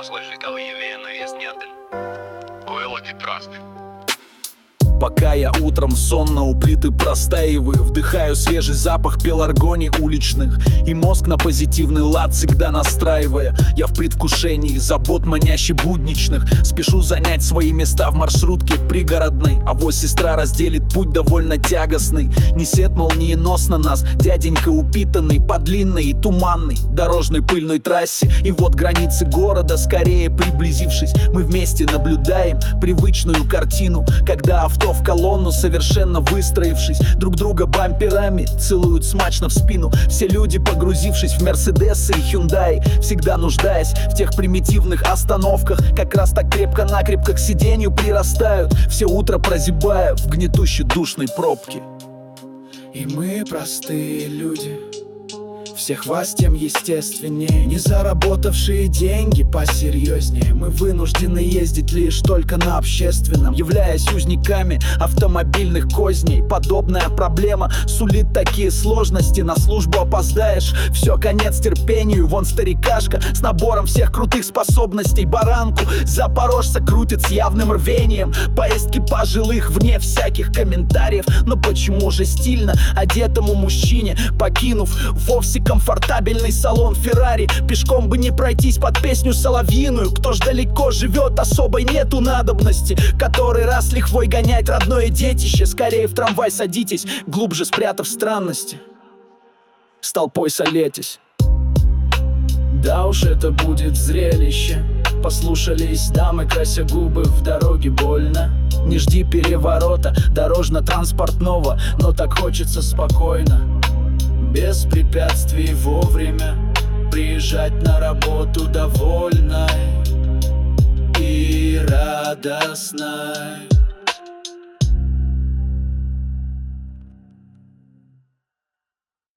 Слышали, есть нет. Было прекрасно. Пока я утром сонно у плиты простаиваю, вдыхаю свежий запах пеларгоний уличных, и мозг на позитивный лад всегда настраивая. Я в предвкушении забот манящих будничных, спешу занять свои места в маршрутке пригородной. Авось сестра разделит путь довольно тягостный. Несет молниеносно нас дяденька упитанный по длинной и туманной дорожной пыльной трассе. И вот границы города, скорее приблизившись, мы вместе наблюдаем привычную картину, когда авто в колонну, совершенно выстроившись, друг друга бамперами целуют смачно в спину. Все люди, погрузившись в Мерседесы и Hyundai, всегда нуждаясь в тех примитивных остановках, как раз так крепко-накрепко к сиденью прирастают, все утро прозябая в гнетущей душной пробке. И мы простые люди, всех вас тем естественнее, не заработавшие деньги посерьезнее. Мы вынуждены ездить лишь только на общественном, являясь узниками автомобильных козней. Подобная проблема сулит такие сложности: на службу опоздаешь, все, конец терпению. Вон старикашка с набором всех крутых способностей баранку запорожца крутит с явным рвением. Поездки пожилых вне всяких комментариев. Но почему же стильно одетому мужчине, покинув вовсе комфортабельный салон Феррари, пешком бы не пройтись под песню соловьиную? Кто ж далеко живет, особой нету надобности который раз лихвой гонять родное детище. Скорее в трамвай садитесь, глубже спрятав странности, с толпой солетесь. Да уж, это будет зрелище. Послушались дамы, крася губы, в дороге больно. Не жди переворота дорожно-транспортного, но так хочется спокойно, без препятствий вовремя приезжать на работу довольной и радостной.